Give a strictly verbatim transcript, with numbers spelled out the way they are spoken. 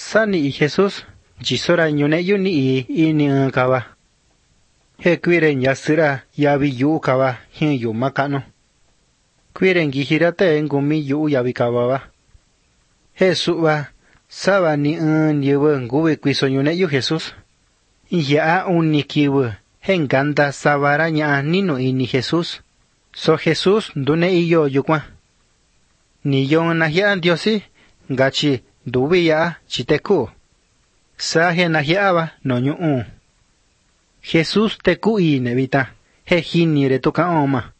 Sani i Jesus, jisora ñune yuni i ini kaba. He kuiren yasira yabi yu kaba hin yu makano. Kuiren gihirate ngumi yu yabi kaba ba. He suba, saba ni un yewe ngubi kuiso ñune yu Jesus. Ya unikiwe, henganda sabara nya nino ini Jesus. So Jesus dune iyo yukwa. Ni yon nahia diosi, gachi dubiya chiteku. Sahe nahiaba no nyu. Jesus teku i nevita, he hini retoka oma.